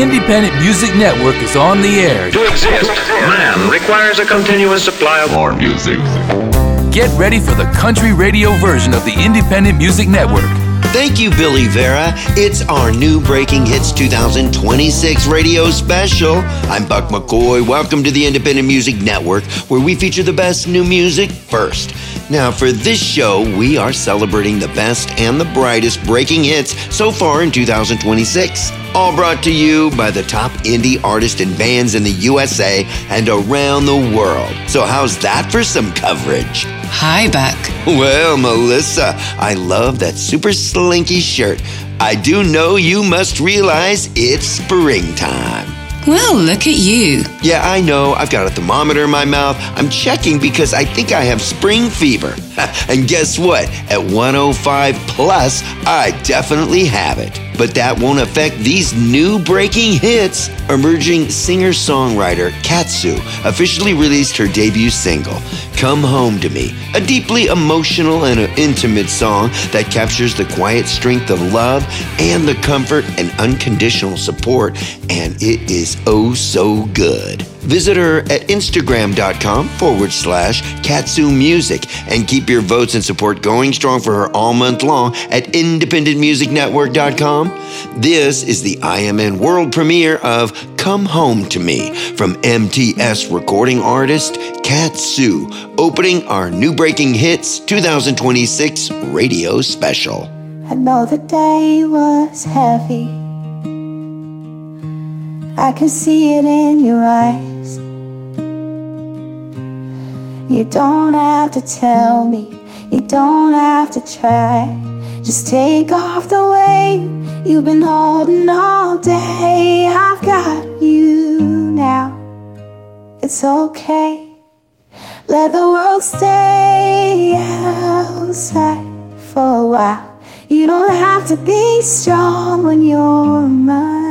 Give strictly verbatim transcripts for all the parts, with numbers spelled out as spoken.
Independent Music Network is on the air. To exist, man requires a continuous supply of more music. Get ready for the country radio version of the Independent Music Network. Thank you, Billy Vera. It's our new Breaking Hits twenty twenty-six radio special. I'm Buck McCoy. Welcome to the Independent Music Network, where we feature the best new music first. Now, for this show, we are celebrating the best and the brightest breaking hits so far in two thousand twenty-six. All brought to you by the top indie artists and bands in the U S A and around the world. So how's that for some coverage? Hi, Buck. Well, Melissa, I love that super slinky shirt. I do know you must realize it's springtime. Well, look at you. Yeah, I know. I've got a thermometer in my mouth. I'm checking because I think I have spring fever. And guess what? At one oh five plus, I definitely have it. But that won't affect these new breaking hits. Emerging singer-songwriter Katsu officially released her debut single, Come Home to Me, a deeply emotional and intimate song that captures the quiet strength of love and the comfort and unconditional support, and it is oh so good. Visit her at Instagram.com forward slash Katsu Music and keep your votes and support going strong for her all month long at Independent Music Network dot com. This is the I M N world premiere of Come Home to Me from M T S recording artist Katsu, opening our new Breaking Hits twenty twenty-six radio special. I know the day was heavy. I can see it in your eyes. You don't have to tell me, you don't have to try. Just take off the weight you've been holding all day. I've got you now, it's okay. Let the world stay outside for a while. You don't have to be strong when you're mine.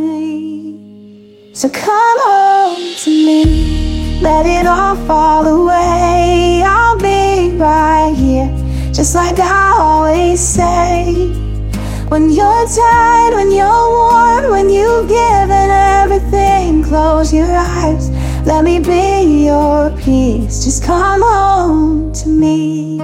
So come home to me, let it all fall away. I'll be right here, just like I always say. When you're tired, when you're warm, when you've given everything, close your eyes, let me be your peace. Just come home to me.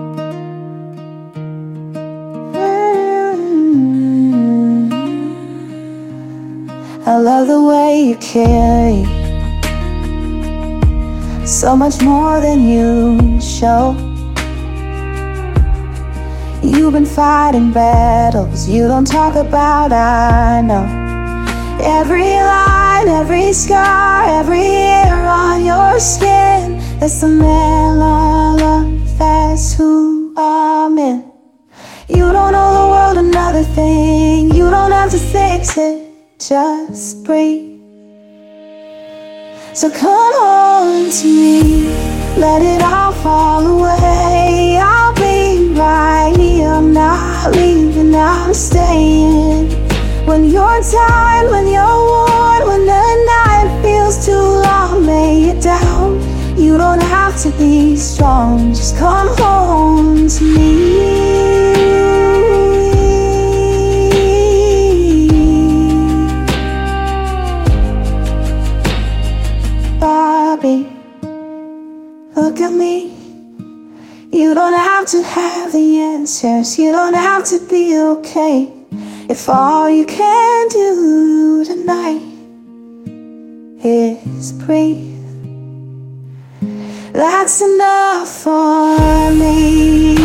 I love the way you carry, so much more than you show. You've been fighting battles you don't talk about, I know. Every line, every scar, every hair on your skin, that's the man I love, that's who I'm in. You don't owe the world another thing, you don't have to fix it, just breathe. So come on to me, let it all fall away. I'll be right here, I'm not leaving, I'm staying. When you're tired, when you're worn, when the night feels too long, lay it down. You don't have to be strong, just come home to me. Bobby, look at me. You don't have to have the answers, you don't have to be okay. If all you can do tonight is breathe, that's enough for me.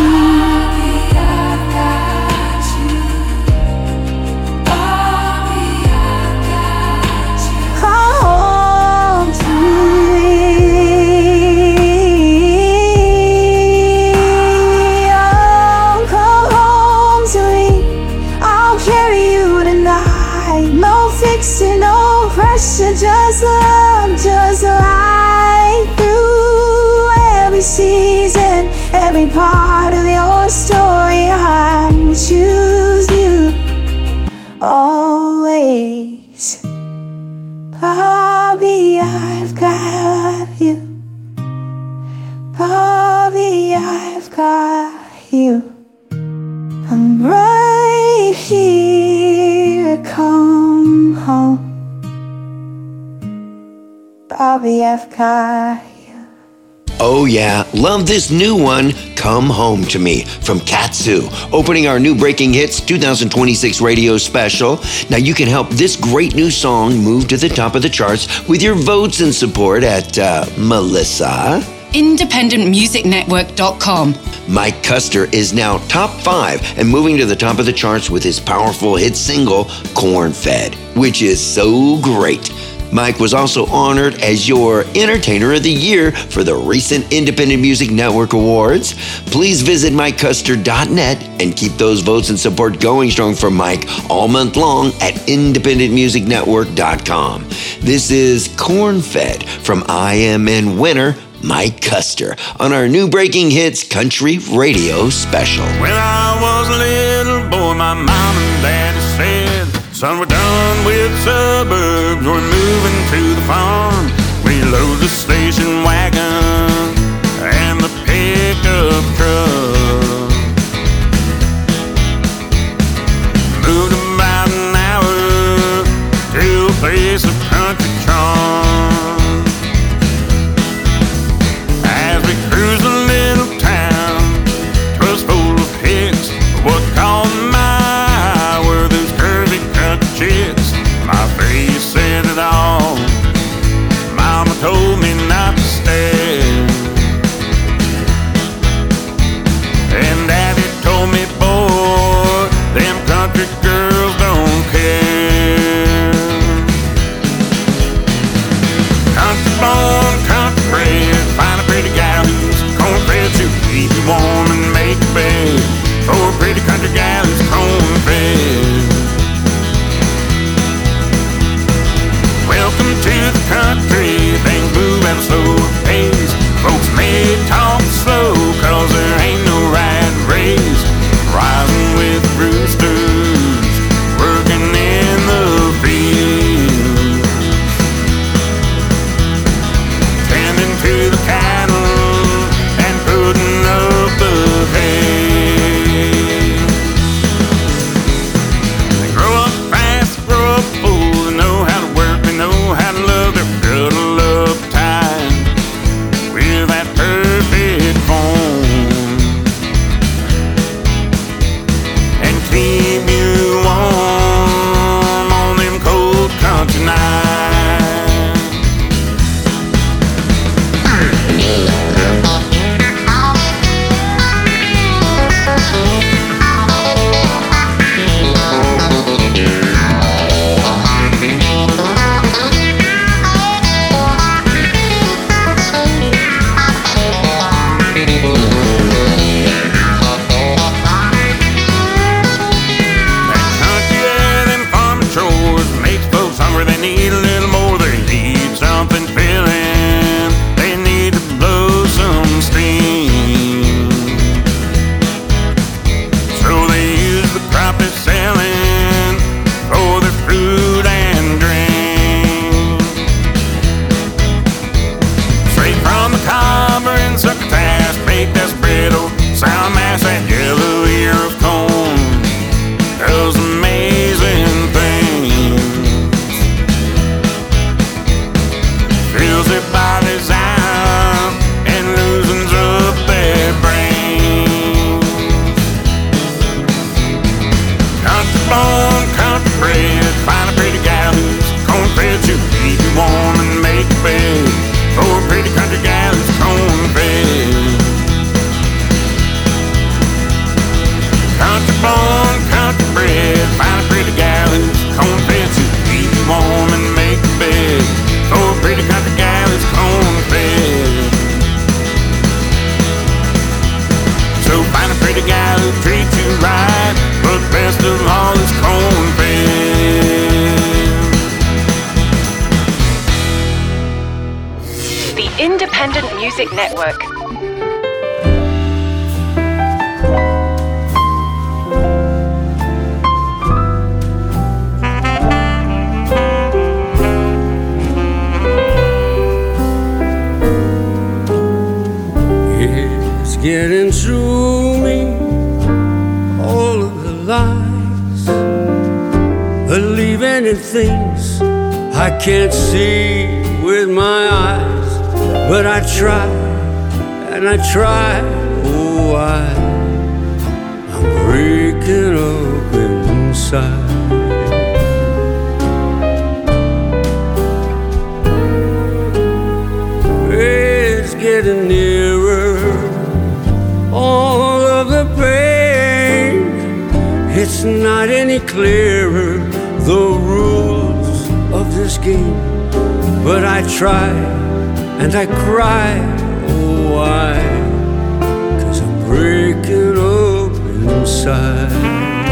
No pressure, just love, just right through every season, every part of your story. I will choose you always. Bobby, I've got you. Bobby, I've got you. I'm right here, come home Bobby F. Kaya. Oh yeah, love this new one, Come Home to Me, from Katsu, opening our new Breaking Hits twenty twenty-six radio special. Now you can help this great new song move to the top of the charts with your votes and support at, uh, Melissa? independent music network dot com. Mike Custer is now top five and moving to the top of the charts with his powerful hit single, Corn Fed, which is so great. Mike was also honored as your Entertainer of the Year for the recent Independent Music Network Awards. Please visit mike custer dot net and keep those votes and support going strong for Mike all month long at independent music network dot com. This is Corn Fed from I M N winner Mike Custer on our new Breaking Hits Country Radio Special. When I was a little boy, my mom and daddy said, son, we're done with suburbs, we're moving to the farm. We load the station wagon and the pickup truck. Moved about an hour to a place of country charm. As we cruised a little town, 'twas full of hicks, what caught my eye were those curvy country chicks. My face said it all. Mama told me not to stare, and Daddy told me, boy, them country girls don't care. Country born, country bred, find a pretty gal who's corn-fed, she'll keep you warm and make you bed. For a pretty country gal who's corn-fed. Welcome to the country, things move at a slower pace. Folks may talk slow, cause there ain't no right race. Rising with roosters, working in the fields, tending to the cattle and putting up the hay. They grow up fast, grow up full, they know how to work, they know how to love, they're good to love time with that perfect form, and keep you warm on them cold country nights. That country air, them farm chores makes folks hungry. They need a little more. They need something filling. They need to blow some steam. So they use the crop they're selling for their food and drink. Straight from the cobber and succotash, baked espresso, sound mass, that yellow ear of corn does amazing things. Fills their bodies out and loosens up their brains. Country born, country bred, find a pretty gal who's corn-fed, she'll keep you warm and make you bed. For a pretty country gal who's corn-fed. Country born, country bred, find a pretty gal who's corn-fed, she'll keep you warm and make you bed. For a pretty country gal who's corn-fed. So find a pretty gal who treats you right, but best of all is corn-fed. The Independent Music Network. It's getting through me, all of the lies, believing in things I can't see with my eyes, but I try and I try. Oh, I, I'm breaking up inside. It's getting nearer, all of the pain. It's not any clearer, the rules of this game. But I try and I cry. Oh, why? 'Cause I'm breaking up inside.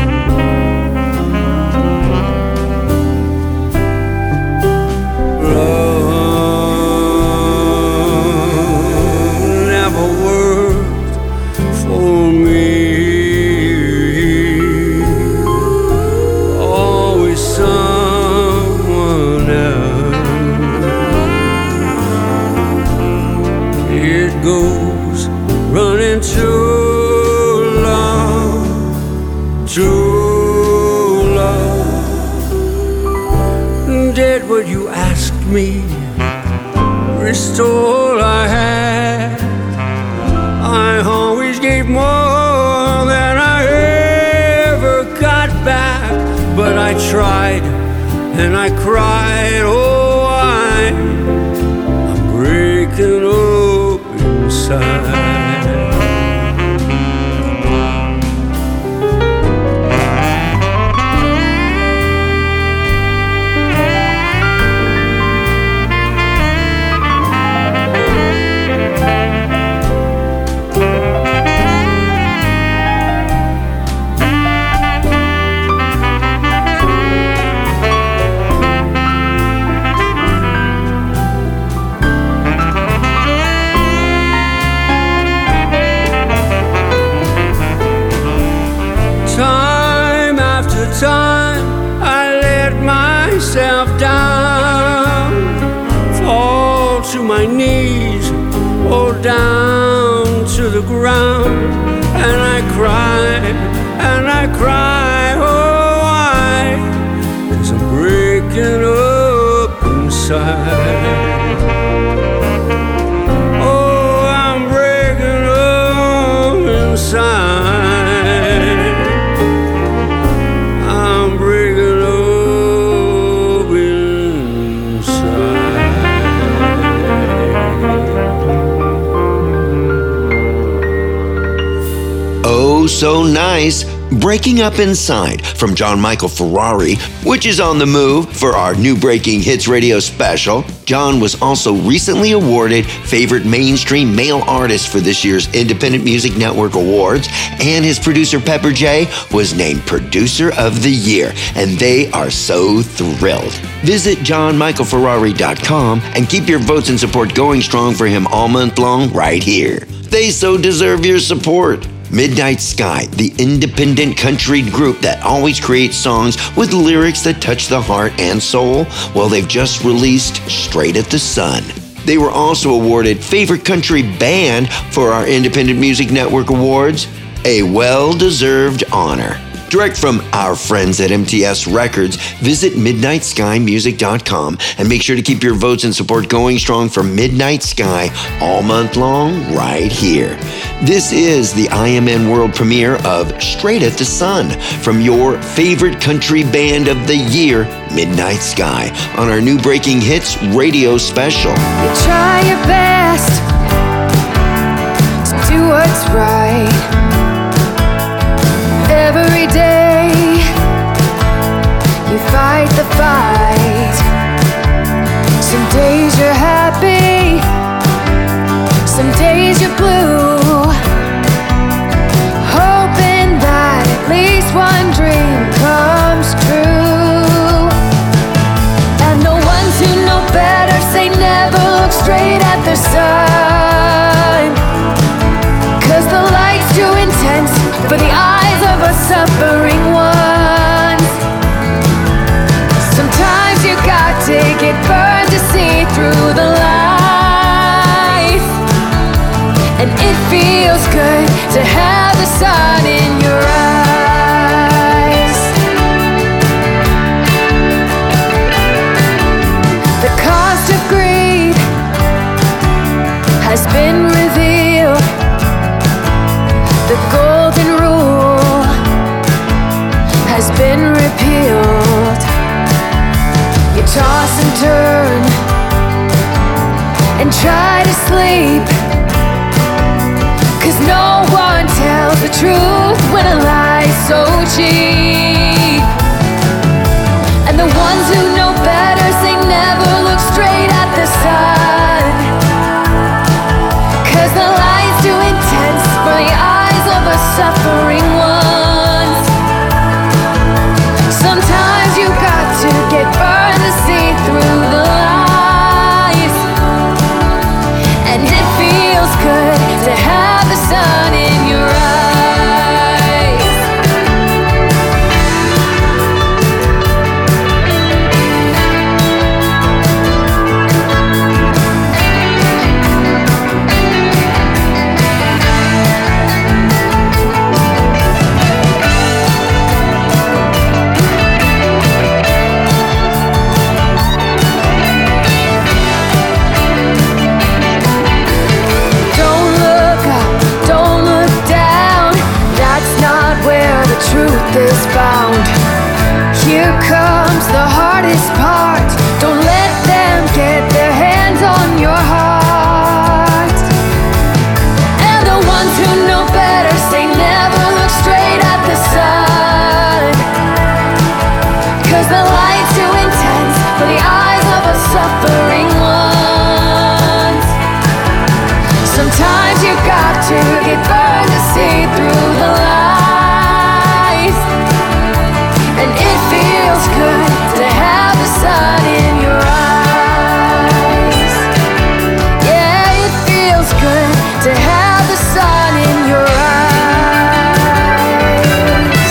Love never worked for me. Always someone else. It goes running too long, too long. Did what you asked me, restore all I had. I always gave more than I ever got back. But I tried and I cried. Oh, I'm, I'm breaking up inside. Time after time, I let myself down, fall to my knees, or down to the ground, and I cry, and I cry, oh, why? 'Cause I'm breaking up inside. Oh, I'm breaking up inside. So nice. Breaking Up Inside from John Michael Ferrari, which is on the move for our new Breaking Hits Radio special. John was also recently awarded Favorite Mainstream Male Artist for this year's Independent Music Network Awards, and his producer Pepper J was named Producer of the Year, and they are so thrilled. Visit john michael ferrari dot com and keep your votes and support going strong for him all month long right here. They so deserve your support. Midnight Sky, the independent country group that always creates songs with lyrics that touch the heart and soul, well, they've just released Straight at the Sun. They were also awarded Favorite Country Band for our Independent Music Network Awards, a well-deserved honor. Direct from our friends at M T S Records, visit midnight sky music dot com and make sure to keep your votes and support going strong for Midnight Sky all month long right here. This is the I M N world premiere of Straight at the Sun from your favorite country band of the year, Midnight Sky, on our new Breaking Hits radio special. You try your best to do what's right. Every day you fight the fight. Some days you're happy, some days you're blue, hoping that at least one dream comes true. And the ones who know better say never look straight at the sun, 'cause the light's too intense for the eyes of a suffering has been repealed. You toss and turn and try to sleep, 'cause no one tells the truth when a lie's so cheap. And the ones who know better say never look straight at the sun, 'cause the light's too intense for the eyes of a suffering ones. Sometimes you got to get burned to see through the lies, and it feels good to have the sun in your eyes. Truth is found. Here comes the hardest part. Don't let them get their hands on your heart. And the ones who know better say never look straight at the sun, 'cause the light's too intense for the eyes of a suffering ones. Sometimes you got to get burned to see through the light. And it feels good to have the sun in your eyes. Yeah, it feels good to have the sun in your eyes.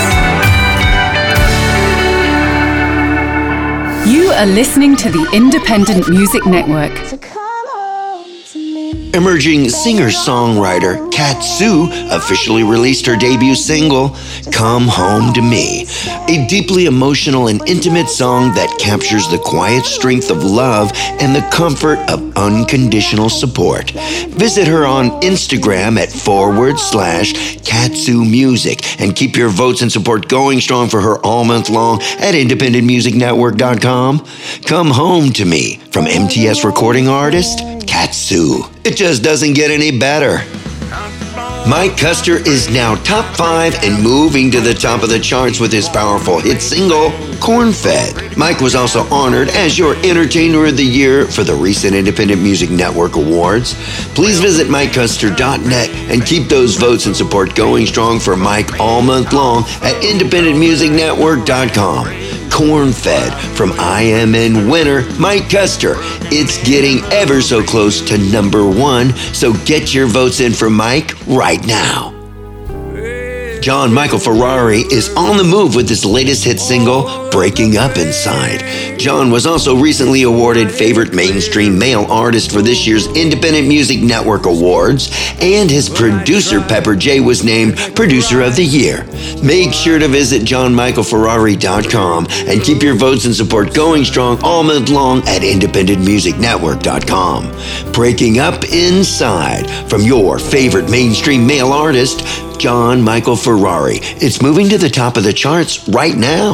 You are listening to the Independent Music Network. So come home to me. Emerging singer-songwriter Kat Sue officially released her debut single, Come Home to Me, a deeply emotional and intimate song that captures the quiet strength of love and the comfort of unconditional support. Visit her on Instagram at forward slash Katsu Music and keep your votes and support going strong for her all month long at independent music network dot com. Come Home to Me from M T S recording artist Katsu. It just doesn't get any better. Mike Custer is now top five and moving to the top of the charts with his powerful hit single, Corn-Fed. Mike was also honored as your Entertainer of the Year for the recent Independent Music Network Awards. Please visit mike custer dot net and keep those votes and support going strong for Mike all month long at independent music network dot com. Corn-Fed from I M N winner Mike Custer. It's getting ever so close to number one, so get your votes in for Mike right now. John Michael Ferrari is on the move with his latest hit single, Breaking Up Inside. John was also recently awarded Favorite Mainstream Male Artist for this year's Independent Music Network Awards, and his producer Pepper J was named Producer of the Year. Make sure to visit john michael ferrari dot com and keep your votes and support going strong all month long at independent music network dot com. Breaking Up Inside from your favorite mainstream male artist, John Michael Ferrari. It's moving to the top of the charts right now.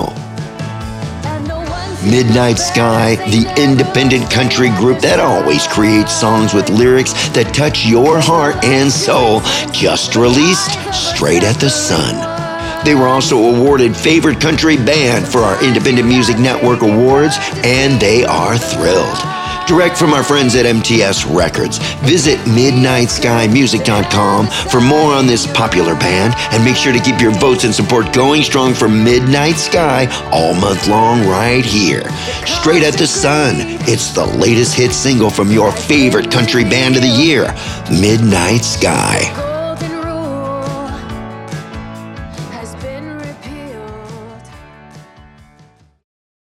Midnight Sky, the independent country group that always creates songs with lyrics that touch your heart and soul, just released Straight at the Sun. They were also awarded Favorite Country Band for our Independent Music Network Awards, and they are thrilled. Direct from our friends at M T S Records. Visit midnight sky music dot com for more on this popular band, and make sure to keep your votes and support going strong for Midnight Sky all month long right here. Straight at the Sun, it's the latest hit single from your favorite country band of the year, Midnight Sky.